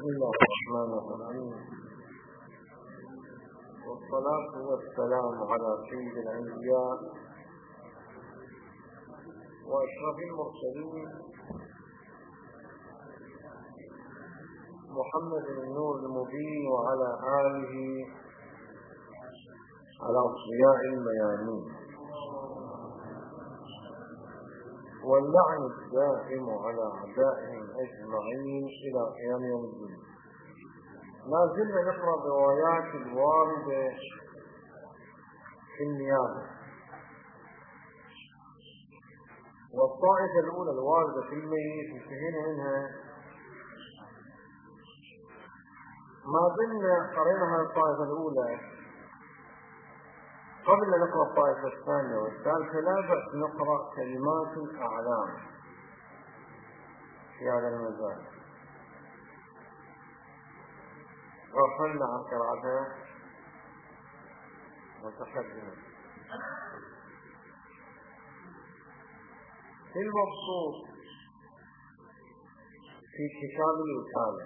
بسم الله الرحمن الرحيم، والصلاة والسلام على سيد الأنبياء وأشرف المرسلين محمد النور المبين وعلى آله الأصفياء الميامين، واللعن الدائم على أعدائهم أجمعين إلى قيام يوم الدين. ما زلنا نقرأ الروايات الواردة في النيابة، والطائفة الأولى الواردة في الميت انتهينا منها. ما زلنا قرأنا الطائفة الأولى. قبل أن نقرأ الطائفة الثانية والثالثة لا بأس نقرأ كلمات الأعلام في هذا المجال. غفلنا عن قراءتها وتقدمنا. في المبسوط في كتاب الوكالة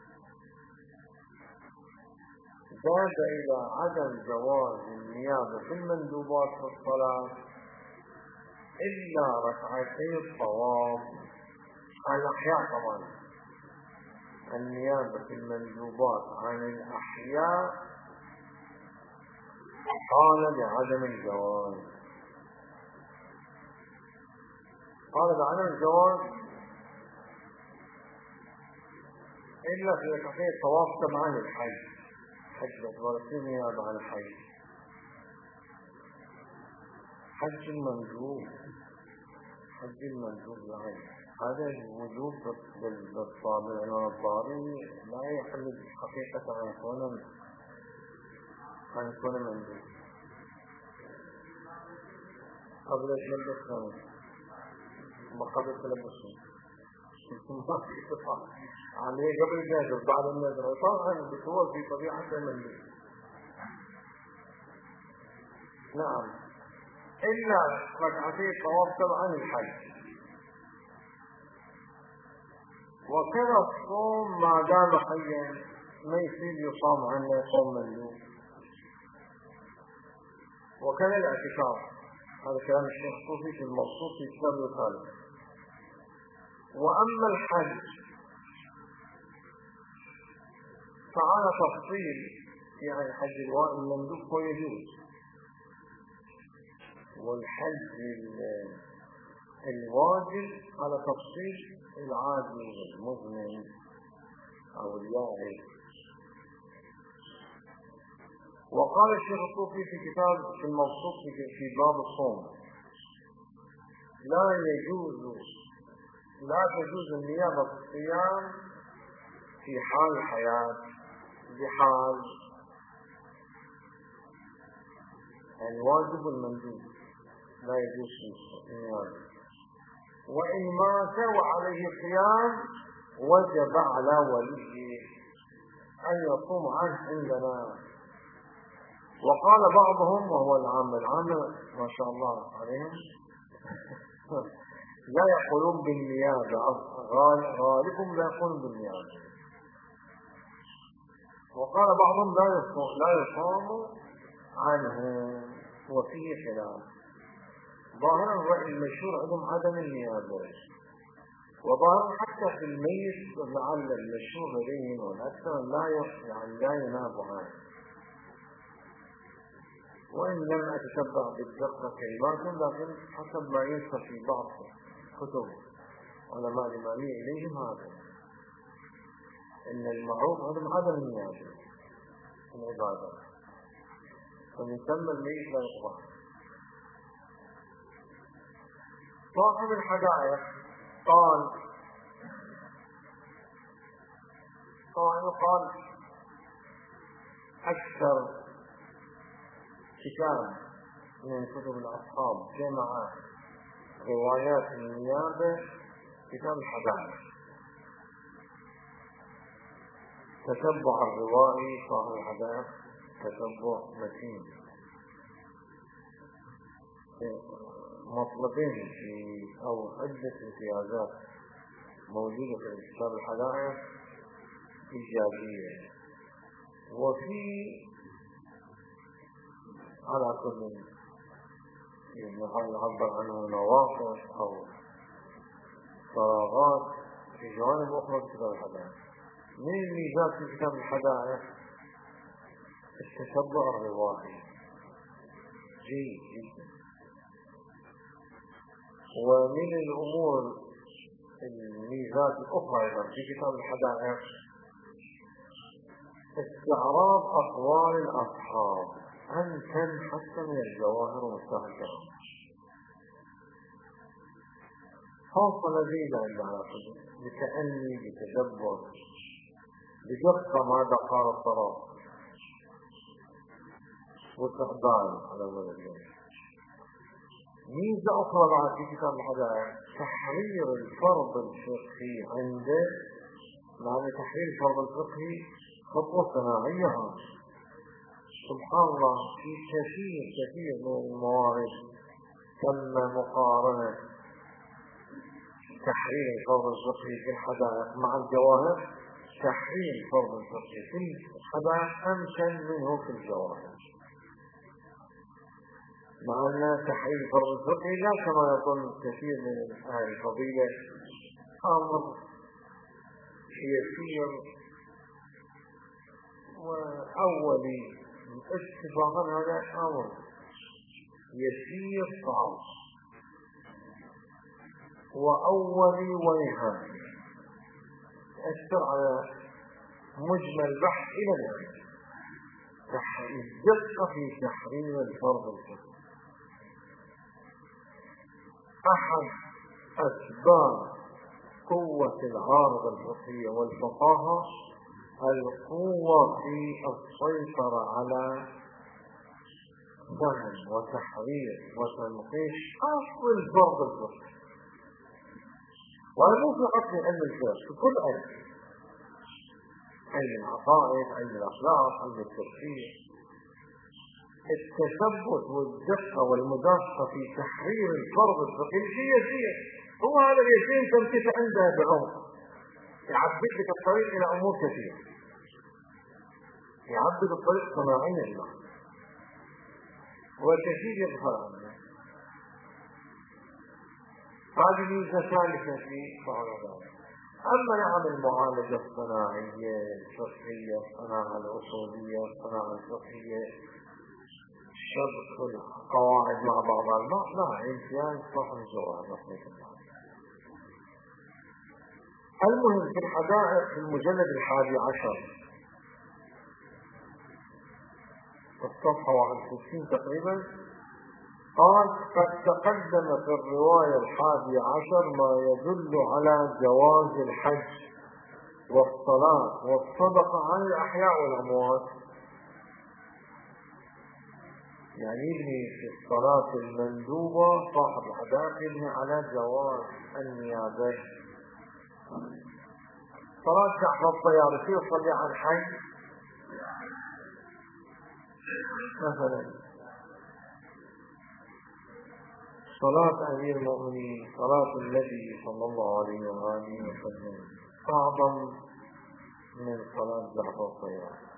زاد إلى عدم جواز النيابة في المندوبات في الصلاة إلا ركعتي الطواف على الأحياء. طبعا النيابة في المندوبات عن الأحياء قال بعدم الجواز، قال بعدم الجواز إلا في ركعتي الطواف تبعا للحج، حج الأكبر نيابة عن الحج. حج المندوب يعني هذا الوجوب بالطابع والضاري لا يحل حقيقة عن كون مندوب. قبل تلبس ما قبل تلبسه عليه قبل النذر بعد النذر طبعا بصور في طبيعة المندوب. نعم، إلا ركعتي الطواف تبعا الحج. وكذا الصوم ما دام حيا ما يصير يصام عنه يصوم مندوب. وكذا الاعتكاف، هذا كلام الشيخ الصوفي في المبسوط في كتاب الوكالة. وأما الحج فعلى تفصيل، يعني حج المندوب هو يجوز، والحج الواجب على تفصيل العادي والمذنب أو الياعي. وقال الشيخ الصوفي في كتاب في المبسوط في باب الصوم لا تجوز النيابة في الصيام في حال الحياة، بحال الواجب والمندوب لا يجوز النيابة. وإن مات وعليه صيام وجب على وليه أن يصوم عنه عندنا. وقال بعضهم وهو العامة ما شاء الله عليهم لا يقولون بالنيابة، غالبهم لا يقولون بالنيابة. وقال بعضهم لا يصام عنه، وفيه خلاف. ظاهرا الرأي المشهور عندهم عدم النيابة، وظاهرا حتى في الميت لعل المشهور لديهم والأكثر لا يناب عنه. وإن لم أتتبع بالدقة كلماتهم، لكن حسب ما ينسى في بعض كتب علماء الإمامية إليهم هذا، إن المعروف عندهم عدم النيابة في العبادة، فيسمى الميت لا يقبح. صاحب الحدائق قال أكثر كتاب من كتب الأصحاب جمع روايات النيابة كتاب الحدائق. تتبع الروائي صاحب الحدائق تتبع متين، مطلبين أو عدة امتيازات موجودة في كتاب الحدائق إيجابية، وفي على كل يعبر عنه نواقص أو فراغات في جوانب أخرى في كتاب الحدائق. من الميزات في كتاب الحدائق التشبع الروائي جيد جدا. ومن الأمور الميزات الأخرى أيضا في كتاب الحدائق استعراض أقوال الأصحاب أمكن حتى من الجواهر ومفتاح الكرام، خاصة لذيذة عند علاقته بتأني بتدبر بدقة ماذا قال الطرف وتعبان على ولد. ميزة أخرى بعد في كتاب الحدائق تحرير الفرض الفقهي عنده، معنى تحرير الفرض الفقهي خطوة صناعية. سبحان الله في كثير من الموارد تم مقارنة تحرير الفرض الفقهي في الحدائق مع الجواهر. تحرير الفرض الفقهي في الحدائق أمكن منه في الجواهر، مع أن تحرير الفرض الفقهي لا كما يظن كثير من أهل الفضيلة أمر يسير وأولي اتفاقا، هذا أمر يسير صعب وأولي ونهائي يأثر على مجمل البحث إلى الآن. الدقة في تحرير الفرض الفقهي أحد أسباب قوة العارضة الفقهية والفقاهة القوة في السيطرة على فهم وتحرير وتنقيش أصل الفرض الفقهي، وهذا مو فقط في علم الفقه، في كل علم العقائد، علم الأخلاق، علم التفسير. التثبت والدقة والمدقة في تحرير الفرض الفقهي شيء يسير، هو هذا اليسير تمسك عندها بعمق يعبد لك الطريق إلى أمور كثيرة، يعبد الطريق صناعيا له وكثير يظهر عنه. هذه ميزة ثالثة في بعض ذلك. أما نعم المعالجة الصناعية الفقهية، الصناعة الأصولية، الصناعة الفقهية، شبك القواعد مع بعضها البعض، لا امتياز صاحب الجواب رحمة الله. المهم في الحدائق في المجلد 11 الصفحة 61 تقريبا قال: قد تقدم في الرواية 11 ما يدل على جواز الحج والصلاة والصدقة عن الأحياء والأموات. يعني يبني في الصلاة المندوبة صاحب الحدائق يبني على جواز النيابة. صلاة جعفر الطيارسي يصلي عن حي مثلا، صلاة أمير المؤمنين، صلاة النبي صلى الله عليه وآله وسلم أعظم من صلاة جعفر الطيارسي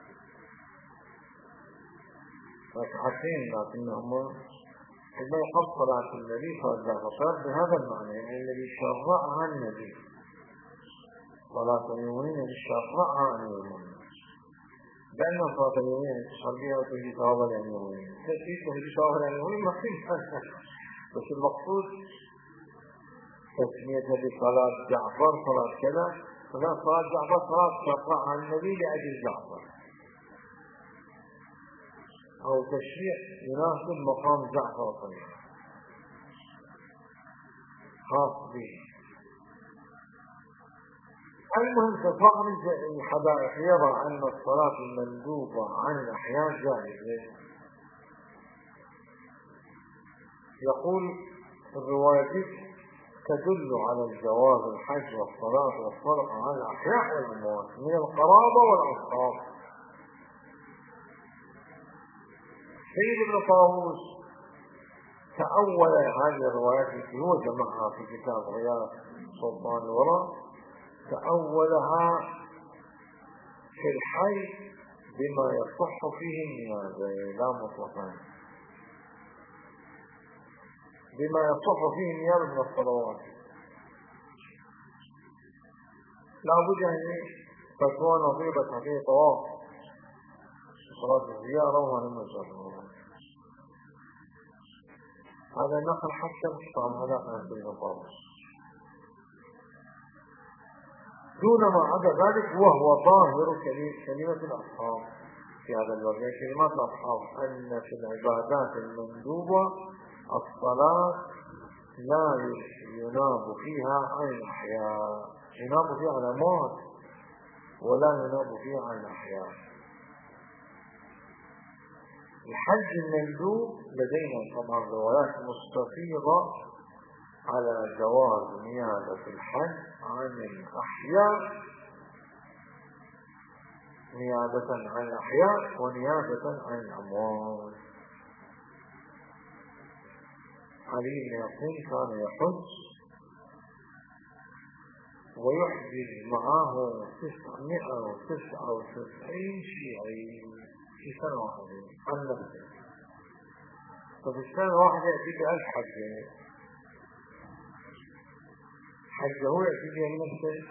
ركعتين، لكنهما إذا يقص صلاة النبي صلى الله عليه وسلم بهذا المعنى، يعني الذي شرعها النبي صلاة اليومين الذي شرعها اليومين، لأن صلاة اليومين تصليها وتجي ثوابا اليومين، تجي ثوابا اليومين ما فيه. بس المقصود تسميتها بصلاة جعفر صلاة كذا، صلاة جعفر صلاة شرعها النبي لأجل جعفر، أو تشريع يناسب مقام جعفر الطيب خاص به. المهم تفاعل الحدائق يرى أن الصلاة المندوبة عن الأحياء جائزة. يقول في الرواية تدل على الجواز الحج والصلاة والصدقة عن الأحياء والأموات من القرابة والأصحاب. سيد ابن طاووس تأول هذه الروايات التي هو جمعها في كتاب غياث سلطان الورى، تأولها في الحي بما يصح فيه النيابة لا مطلقا، بما يصح فيه النيابة من الصلوات. لا بد أن فتوى نظيرة حقيقة طواف صلاة الزيارة وهو المجرد. هذا نقل حتى طبعا هذا في النظام دون ما عدا ذلك، وهو ظاهر كلمة الأصحاب في هذا الباب. كلمات الأصحاب أن في العبادات المندوبة الصلاة لا يناب فيها عن الأحياء، يناب فيها على الموت ولا يناب فيها عن الأحياء. الحج المندوب لدينا طبعا روايات مستفيضة على جواز نيابة الحج عن الأحياء، نيابة عن الأحياء ونيابة عن الأموات. علي بن يقين كان يحج ويحجز معه 999 شيعي في سنة واحدة عن نفسه. ففي السنة واحدة يأتي ب1000 حج، حجه يأتي به نفسه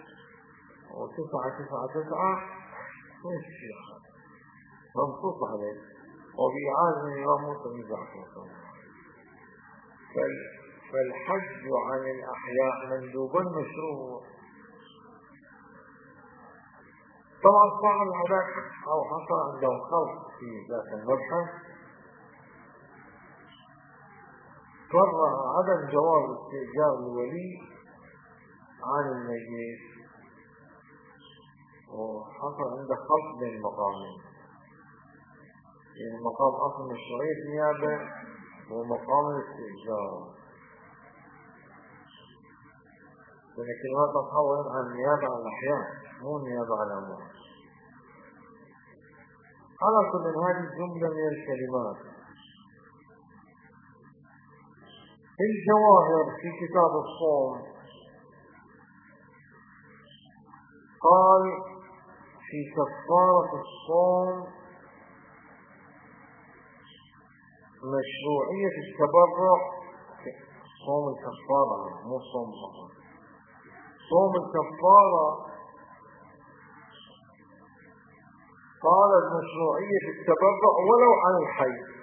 و999 من الشيعة منصوص عليه، وبإعادة الإمام مسلم جعفر. فالحج عن الأحياء مندوب مشروع. طبعا صاحب العباد أو حصل عنده خلط في ذات المبحث قرر عدم جواز استئجار الولي عن الميت، وحصل عنده خلط بين المقامين، يعني مقام أصل مشروعية نيابة ومقام الاستئجار. لأن كلمات تتحول عن النيابة على الأحياء مو النيابة على الأموات. على كل هذه الجملة من الكلمات الجواهر في كتاب الصوم قال في كفارة الصوم مشروعية التبرع. صوم الكفارة مو صوم فقط، صوم الكفارة قال المشروعية التبرع ولو عن الحي،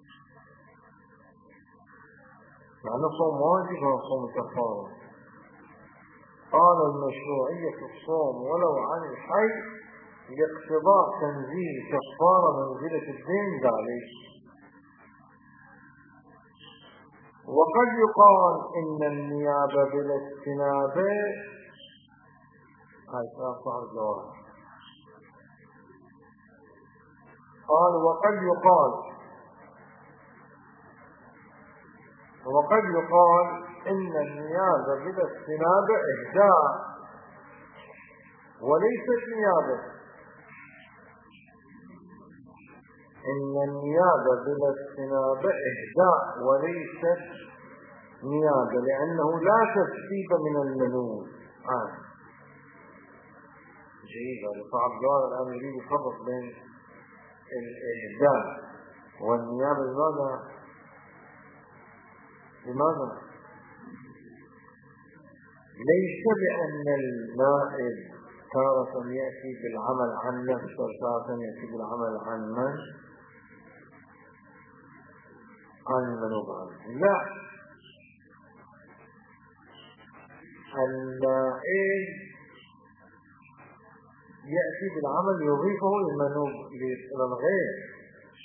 لأنه صوم واجب هو صوم الكفارة. قال المشروعية الصوم ولو عن الحي لاقتضاء تنزيل كفارة منزلة الدين ذلك. وقد يقال إن النيابة بلا استنابة هاي صار الجواب. قال وقد يقال إن النيابة بلا استنابة إهداء وليست نيابة. إن النيابة بلا استنابة إهداء وليست نيابة، لأنه لا تسبيب من المنوب. جيد. هذا صعب جواب. الآن يريد يفرق بين الإهداء والنيابة. لماذا؟ ليس لأن النائب تارة يأتي بالعمل عن نفسه وتارة يأتي بالعمل عن من؟ عن المنوب عنه. لا، النائب يأتي بالعمل يضيفه للمنوب للغير،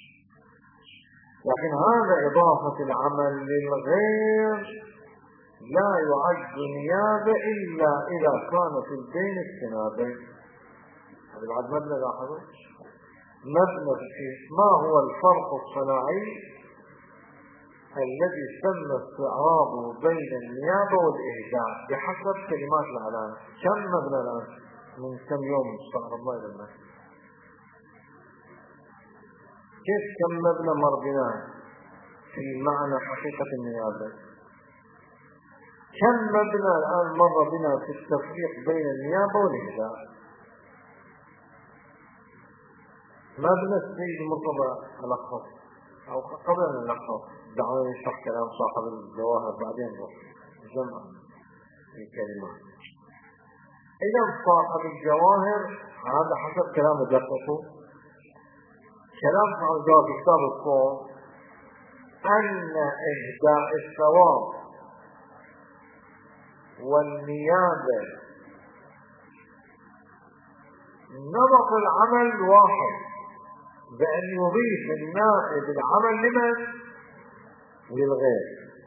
لكن هذا إضافة العمل للغير لا يعد نيابة إلا إذا كان في الدين استنابة. هذا بعد مبنى لاحظوا مبنى في ما هو الفرق الصناعي الذي تم استعراضه بين النيابة والإهداء بحسب كلمات الإعلان. كم مبنى الآن من كم يوم استعرض الله إلى الناس؟ كيف كم مبنى مر بنا في معنى حقيقة النيابة؟ كم مبنى الآن مر بنا في التفريق بين النيابة والإهداء؟ ما بنا السيد مرتضى ألخص أو قبل أن نلخص دعونا نشرح كلام صاحب الجواهر بعدين نروح جمع الكلمات. إذا صاحب الجواهر هذا حسب كلام دقته، كلام صاحب الجواهر في كتاب الصوم أن إهداء الثواب والنيابة نمط العمل واحد، بأن يضيف النائب العمل لمن؟ للغير،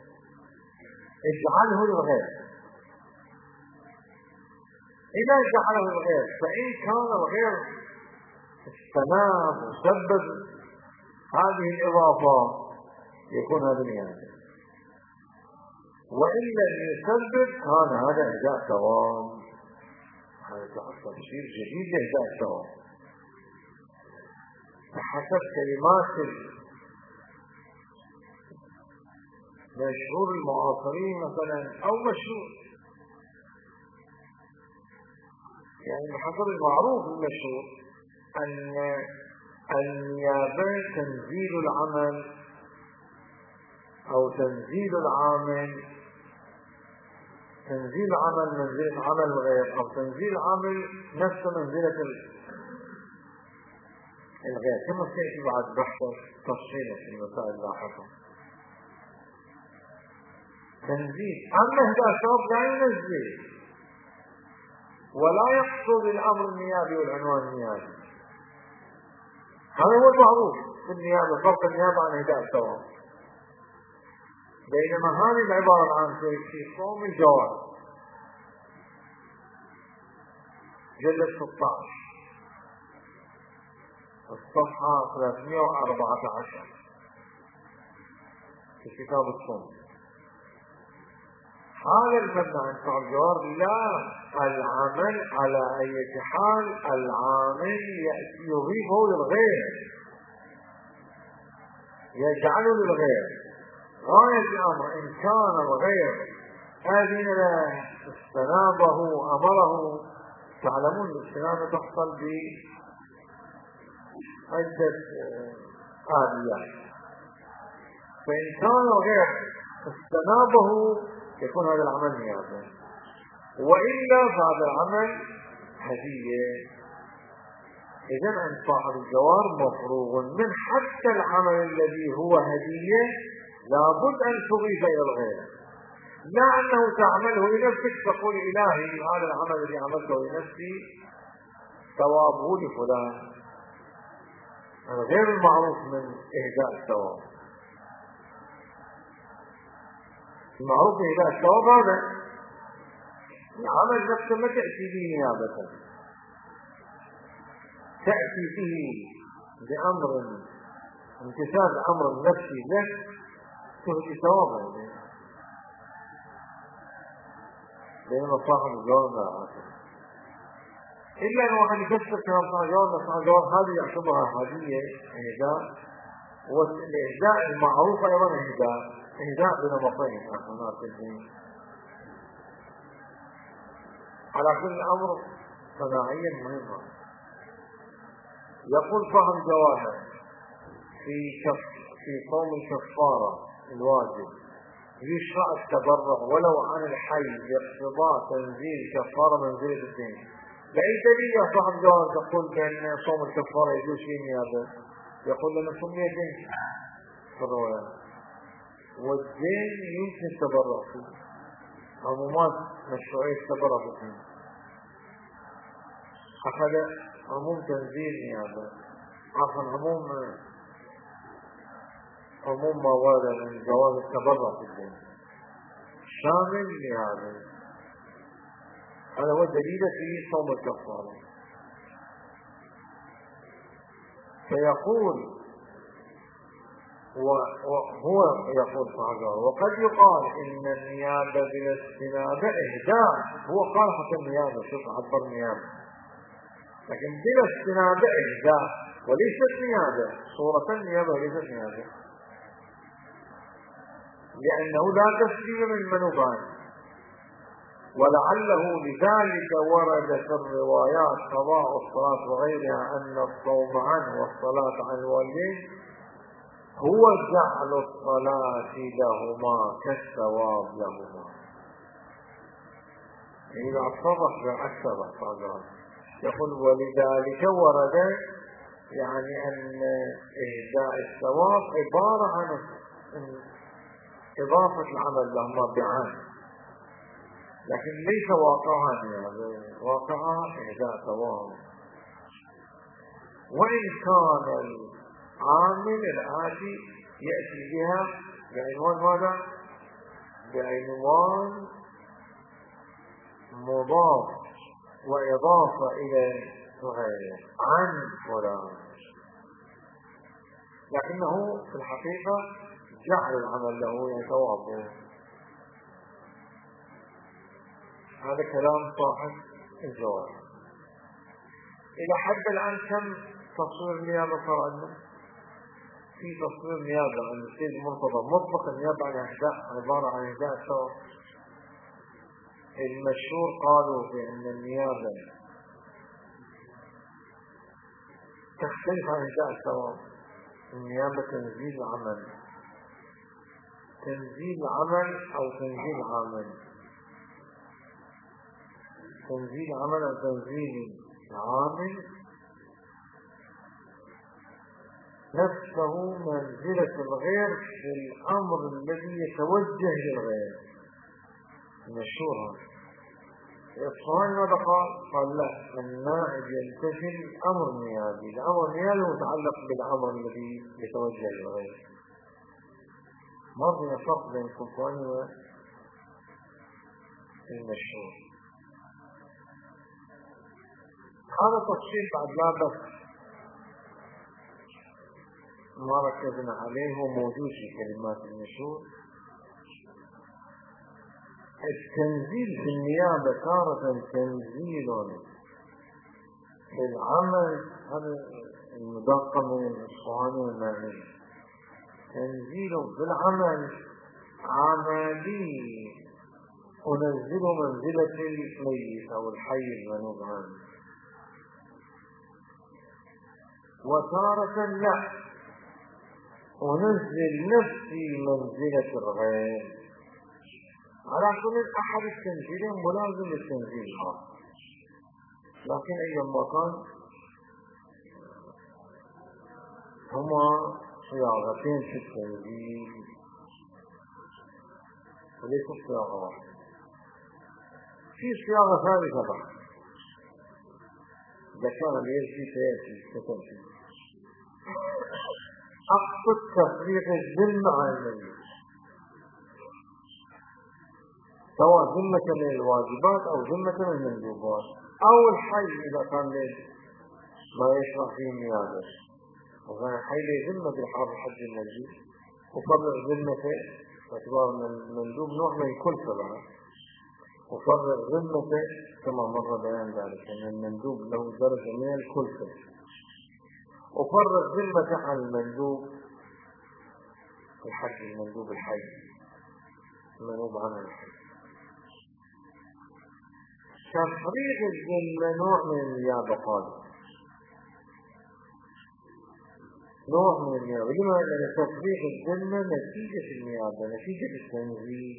اجعله للغير. إذا جعله للغير فإن كان الغير استناب وسبب هذه الإضافة يكون هذا نيابة، وإن لم يسبب كان هذا إهداء ثواب. هذا تفسير جديد لإهداء الثواب حسب كلمات مشهور المعاصرين مثلا، أو مشهور يعني بحسب المعروف المشهور أن النيابة تنزيل العمل أو تنزيل العامل، تنزيل عمل منزلة عمل الغير، أو تنزيل عمل نفس منزلة الغير، كما سيأتي بعد بحث تفصيلا في المسائل اللاحقة. تنزيل أما إهداء الثواب لا ينزل ولا يقصد الأمر النيابي والعنوان النيابي، هذا هو المعروف في النيابة، فرق النيابة عن إهداء الثواب. بينما هذه العبارة عن في صوم الجواهر جلد 16 الصفحة 314 في كتاب الصوم، هذا المبنى عن صاحب الجواهر لا العمل على أي حال العامل يأتي يضيفه للغير، يجعله للغير. غاية الأمر إن كان الغير أذن له استنابه أمره، تعلمون الاستنابة تحصل بعدة آليات، فإن كان الغير استنابه يكون هذا العمل نيابة، وإلا فهذا العمل هدية. إذن أن صاحب الجوار مفروغ من حتى العمل الذي هو هدية لابد أن تضيف إلى الغير، لا أنه تعمله لنفسك تقول إلهي هذا العمل الذي عملته لنفسي ثوابه لفلان، غير المعروف من إهداء الثواب. المعروف من إهداء الثواب هذا العمل نفسه ما تأتي به نيابة، تأتي به بأمر امتثال أمر نفسي لك تهدي ثوابا، بينما صاحب الجواب لا عاصر. إلا أن واحد يفسر كلام صاحب الجواب، صاحب الجواب هذه يعتبرها هدية إهداء، والإهداء المعروف أيضا إهداء بنمطين آخرين. على كل أمر صناعيا مهمة. يقول صاحب الجواهر في صوم الكفارة الواجب يشرع التبرع ولو عن الحي باقتضاء تنزيل كفارة منزلة الدين. بأي دليل يا صاحب الجواهر تقول بأن صوم الكفارة يجوز فيه نيابة؟ يقول لنا سمي دين في الرواية، والدين يمكن التبرع فيه، عمومات مشروعية التبرع في الدين، أخذ عموم تنزيل نيابة، عفوا عموم ما ورد من جواز التبرع في الدين شامل لهذا. هذا هو دليل في صوم الكفارة. فيقول وهو يقول صحيح، وقد يقال إن النيابة بلا استنابة إهداء، هو قال حتى النيابة، شوف عبر النيابة، لكن بلا استنابة إهداء وليست نيابة، صورة النيابة وليست نيابة، لأنه لا تسليم من منوبان، ولعله لذلك ورد في الروايات قضاء الصلاة وغيرها أن الصوم عنه والصلاة عن الوالدين هو جعل الصلاة لهما كالثواب لهما. إذا اتضح بأكثر الصلاة يقول ولذلك ورد يعني أن إهداء الثواب عبارة عن إضافة العمل لهما بعين، لكن ليس واقعا، يعني واقعا إهداء ثواب. وإن كان العامل الآتي يأتي بها بعنوان ماذا؟ بعنوان مضاف وإضافة إلى غيره عن فلان، لكنه في الحقيقة جعل العمل له يعني ثوابه. هذا كلام صاحب الجواب. إلى حد الآن كم تصوير النيابة صار عندنا؟ في تصوير نيابة عند السيد المرتضى مطلق النيابة عن إهداء، عبارة عن إهداء الثواب. المشهور قالوا بأن النيابة تختلف عن إهداء الثواب. النيابة تنزيل عمل، تنزيل عمل أو تنزيل عامل، تنزيل عمل أو تنزيل عامل نفسه منزلة الغير في الأمر الذي يتوجه للغير. مشهورا الإصفهاني ماذا قال؟ قال لا، النائب ينتشل أمر نيابي، الأمر النيابي متعلق بالأمر الذي يتوجه للغير. ما بين فرق بين الإصفهاني والمشهور. هذا تفصيل بعد لا بس ما ركزنا عليه، هو موجود في كلمات المشهور. التنزيل في النيابة تارة تنزيل في العمل، هذا المدقق من الإصفهاني والمعنى، تنزيل في العمل عملي أنزله منزلة الميت أو الحي المنوب عنه، وتارة لا أنزل نفسي منزلة الغير. على كل أحد التنزيلين ملازم للتنزيل الآخر، لكن أيما كان هما صياغتين في التنزيل وليست صياغة واحدة. في صياغة ثالثة بعد ذكر اليسي سيأتي كتنزيل. أقصد تفريق الذمة عن الميت، سواء ذمة من الواجبات أو ذمة من المندوبات أو الحي إذا كان ما يشرع فيه النيابة، وكان الحي له ذمة بالحاضر الحج المنزل، وفرق ذمته باعتبار أن المندوب نوع من كلفة لها، وفرق ذمته كما مر بيان ذلك أن المندوب له درجة من الكلفة، وفرق ذمته عن المندوب الحج المندوب الحي المنوب عنه الحج. تفريق الذمة نوع من النيابة قادم، نوع من النيابة. لماذا؟ لأن تفريق الذمة نتيجة النيابة، نتيجة التنزيل.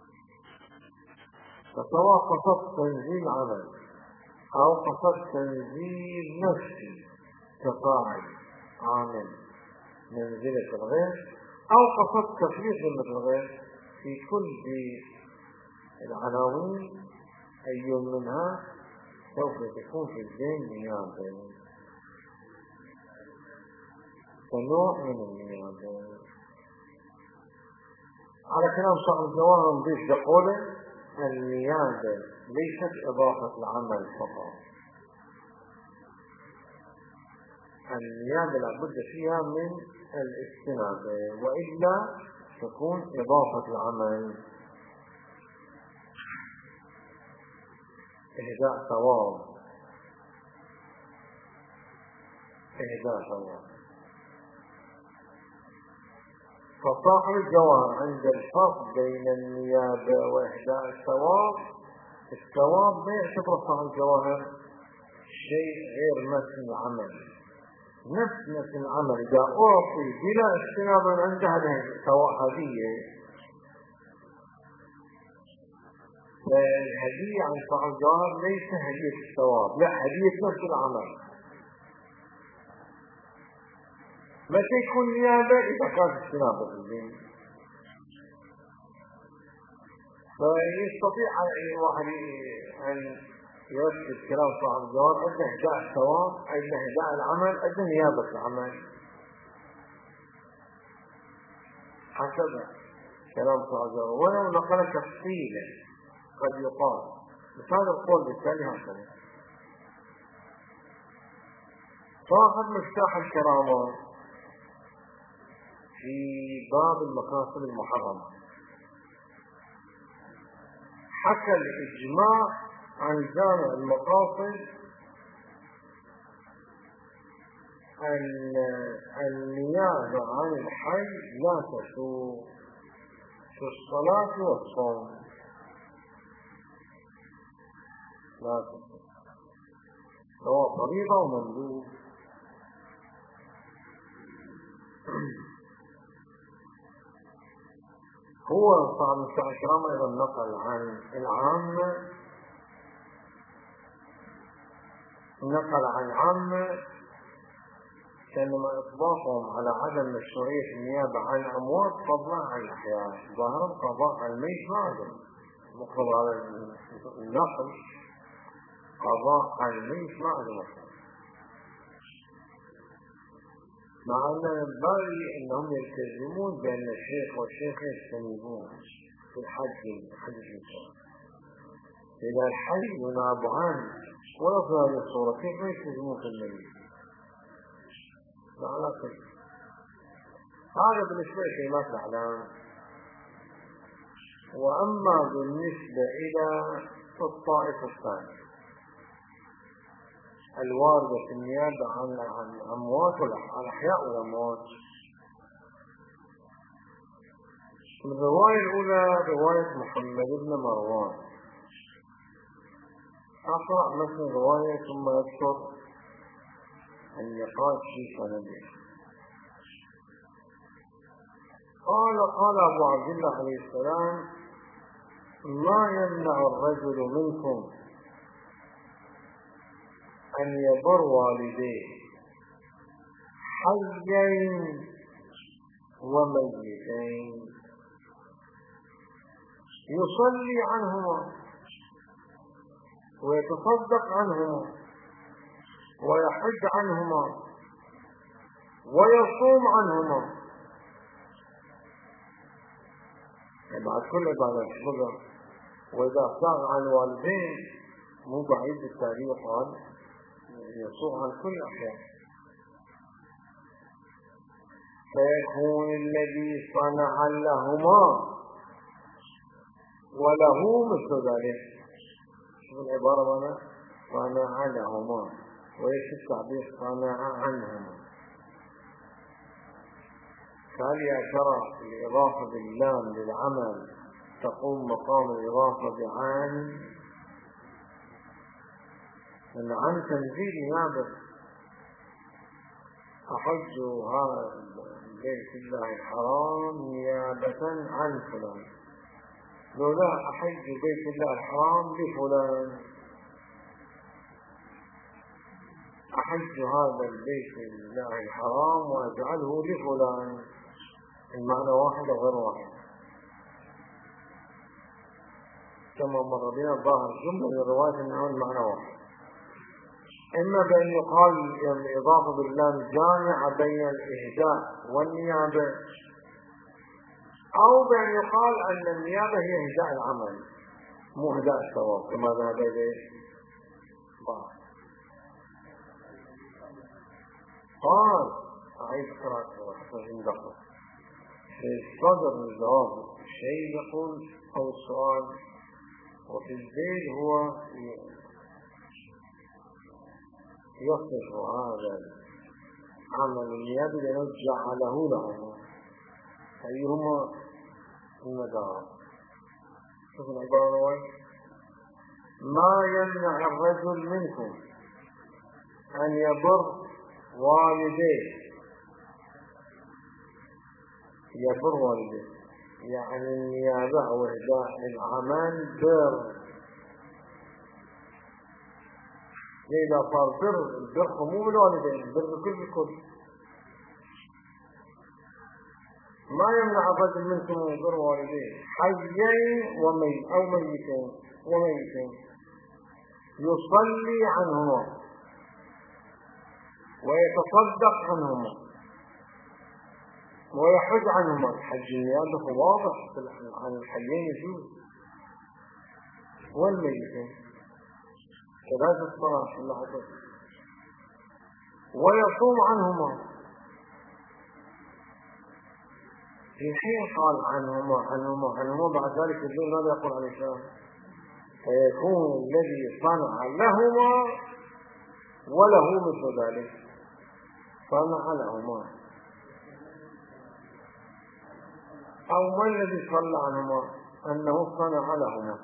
فسواء قصد تنزيل عمل أو قصد تنزيل نفسي كفاعل عامل منزلة الغير، أو قصد تفريق ذمة الغير، في كل العناوين أي منها سوف تكون في الذهن نيابة، فنوع من النيابة. على كلام صاحب الجواهر نضيف بقوله النيابة ليست إضافة العمل فقط، النيابة لابد فيها من الاستنابة، وإلا تكون إضافة العمل. إهداء ثواب، إهداء ثواب. فصاحب الجواب عند الفرق بين النيابة وإهداء الثواب الثواب ما يعتبر صاحب الجواهر شيء غير نفس العمل، نفس العمل إذا أعطي بلا اجتناب عنده هدية، فالهدية عن صاحب الجواهر ليس هدية الثواب، لا هدية نفس العمل. متى يكون نيابة؟ إذا كانت اجتنابة في الدين. فيستطيع أي واحد أن يرتب كلام صاحب الجواب أدى إهداء الثواب، أدى إهداء العمل، أدى نيابة العمل، حسب كلام صاحب الجواب. ولو نقل تفصيلا قد يقال، بس هذا القول بالتالي هكذا. صاحب مفتاح الكرامة في باب المقاصد المحرمة حكى الإجماع عن جامع المقاصد أن النيابة عن الحي لا تسوء في الصلاة والصوم، لا تسوء سواء فريضة ومندوب. هو صاحب مفتاح الكرامة أيضا نقل عن العامة، نقل عن عامة كانما إطلاقهم على عدم مشروعية النيابة عن الأموات قضاء عن الأحياء، ظاهرا قضاء عن الميت ما عدم مقتضى على النقل، قضاء عن الميت ما عدم، مع أن ينبغي أنهم يلتزمون بأن الشيخ والشيخ يجتنبون في الحج الإنسان. إذا الحج يناب عنه ولا في هذه الصورة كيف يلتزمون في الميت؟ لا كيف؟ هذا بالنسبة لكلمات الأعلام. وأما بالنسبة إلى الطائفة الثانية الواردة في النيابة عن الأموات والأحياء والأموات، الرواية الأولى رواية محمد بن مروان، أقرأ مثل الرواية ثم يذكر النقاش في سنده. قال أبو عبد الله عليه السلام: ما يمنع الرجل منكم أن يبر والديه حيين وميتين يصلي عنهما ويتصدق عنهما ويحج عنهما ويصوم عنهما، بعد كل عبادات. وإذا صار عن الوالدين مو بعيد التاريخ قال يصوم عن كل أحيان، فيكون الذي صنع لهما وله مثل ذلك. شوف العبارة هنا: صنع لهما، وليس التعبير صنع عنهما. هل يا ترى الإضافة باللام للعمل تقوم مقام الإضافة بعن؟ أن عن تنزيل نيابة أحج هذا بيت الله الحرام نيابة عن فلان، لو لا أحج بيت الله الحرام لفلان، أحج هذا البيت الله الحرام وأجعله لفلان، المعنى واحد وغير واحد كما مر بنا ظاهر جملة من الروايات أنه المعنى واحد. إما بأن يقال الإضافة باللام جامعة بين الإهداء والنيابة، أو بأن يقال أن النيابة هي إهداء العمل مو إهداء الثواب كما ذهب إليه بعض. قال أعيد قراءته حتى يندقق في الصدر الجواب الشيء يقول أو السؤال، وفي البيت هو يصف هذا عمل النيابة لأنه جعله له أيهما المدار. شوف العبارة: ما يمنع الرجل منكم أن يبر والديه، يبر والديه يعني النيابة أو إهداء الأعمال بر. إذا صار بر، البر مو بالوالدين، البر بكل الكل. ما يمنع الرجل منكم أن يبر والديه حيين أو ميتين يصلي عنهما ويتصدق عنهما ويحج عنهما. الحج النيابة واضح عن الحيين يجوز، والميتين كذلك الصلاة الله عز وجل، ويصوم عنهما. في حين قال عنهما بعد ذلك الدين ماذا يقول عليه السلام؟ فيكون الذي صنع لهما وله مثل ذلك، صنع لهما. أو ما الذي صلى عنهما؟ أنه صنع لهما.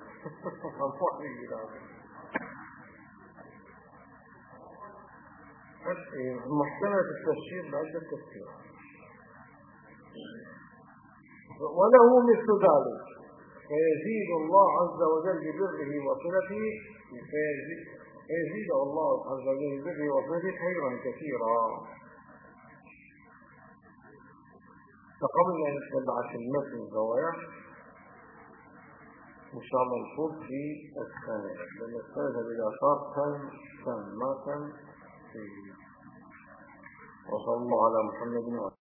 محتمل التفسير بعد التفسير. وله مثل ذلك فيزيد الله عز وجل ببره وصلته، فيزيد الله عز وجل ببره وصلته خيرا كثيرا. فقبل أن نتبع في المتن الزوايا إن شاء الله نفوت في السنة، لأن السنة إذا صار كان ما كان فيه. وصلى الله على محمد